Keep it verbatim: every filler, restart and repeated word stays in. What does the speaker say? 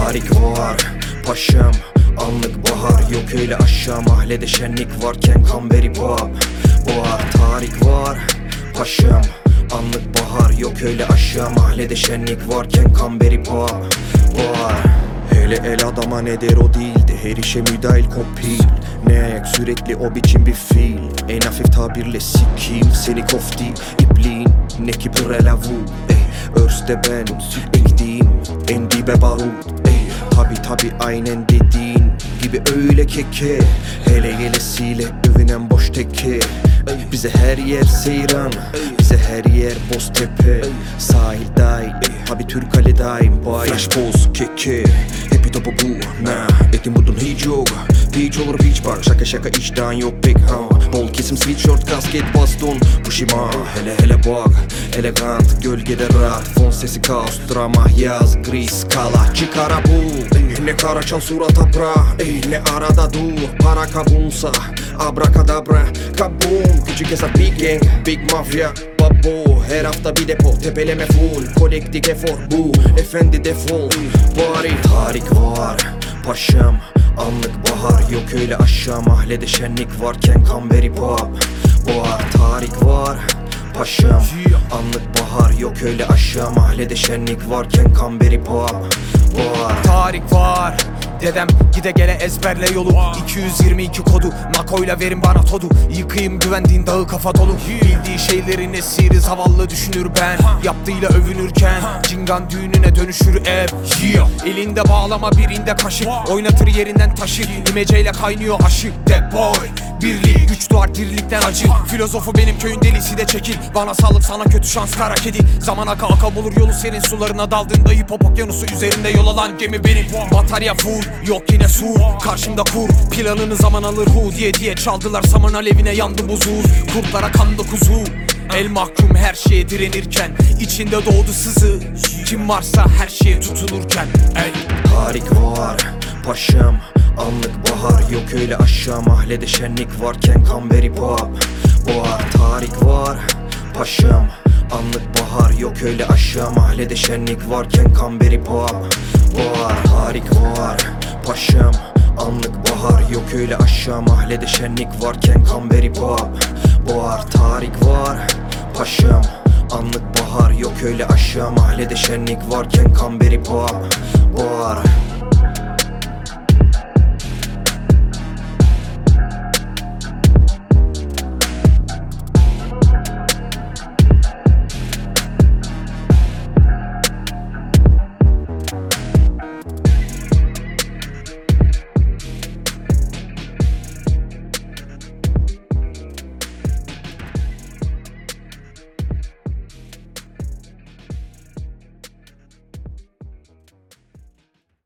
Tarik var paşam, anlık bahar. Yok öyle aşağı mahallede şenlik varken Kamberi pop. Boğar tarik var paşam, anlık bahar. Yok öyle aşağı mahallede şenlik varken Kamberi pop. Boğar. Hele el adama nedir o değildi, her işe müdahil kopil. Ne ayak sürekli o biçim bir fiil. En hafif tabirle sikiyim seni kofti ipliğin. Ne ki prelavu ey, örste ben ektiğim en dibe barut ey. Tabi tabi aynen dediğin gibi öyle keke. Hele gelesiyle övünen boş teke. Bize her yer seyran, bize her yer Boztepe. Sahil dahil, tabi Türkali daim. Flash boz keke, hepi topu bu na. Etin budun hiç yok, hiç olur hiç bak. Şaka şaka iştahın yok pek ha. Bol kesim sweatshirt, kasket, baston. Pushima hele hele bak, elegant gölgede rahat. Fon sesi kaos, drama yaz, gri skala. Çıkara bu, ne karaçan surata pra. Ey ne arada dur, para kabunsa abrakadabra kabum. Küçük hesap big gang, big mafya babo. Her hafta bir depo, tepeleme full. Kolektif efor bu, efendi defol. Bari tarik var paşam, anlık bahar. Yok öyle aşağı mahallede şenlik varken Kamberi pop. Boğar tarik var paşam, anlık bahar. Yok öyle aşağı mahallede şenlik varken Kamberi pop. Boğar tarik var dedem, gide gele ezberle yolu. iki yüz yirmi iki kodu, Mako'yla verin bana todu. Yıkayım güvendiğin dağı kafa dolu. Bildiği şeylerin esiri zavallı düşünür ben. Yaptığıyla övünürken Cingan düğününe dönüşür ev. Elinde bağlama birinde kaşık, oynatır yerinden taşı. İmeceyle kaynıyor aşı de boy. Birliği güç doğar dirlikten acı. Filozofu benim köyün delisi de çekil. Bana sağlık sana kötü şans kara kedi. Zamana kalka bulur yolu senin sularına daldığında hipopokyanusu üzerinde yol alan gemi benim. Batarya full, yok yine sur. Karşımda kur, planını zaman alır hu diye diye çaldılar saman alevine yandı buzul. Kurtlara kandı kuzu. El mahkum her şeye direnirken içinde doğdu sızı. Kim varsa her şeye tutulurken ey. Tarik var paşam, anlık bahar. Yok öyle aşağı mahallede şenlik varken Kamberi pop. Boğar tarik var paşam, anlık bahar. Yok öyle aşağı mahallede şenlik varken Kamberi pop. Boğar tarik var paşam, anlık bahar. Yok öyle aşağı mahallede şenlik varken Kamberi pop. Boğar tarik var paşam, anlık bahar. Yok öyle aşağı mahallede şenlik varken Kamberi pop. Boğar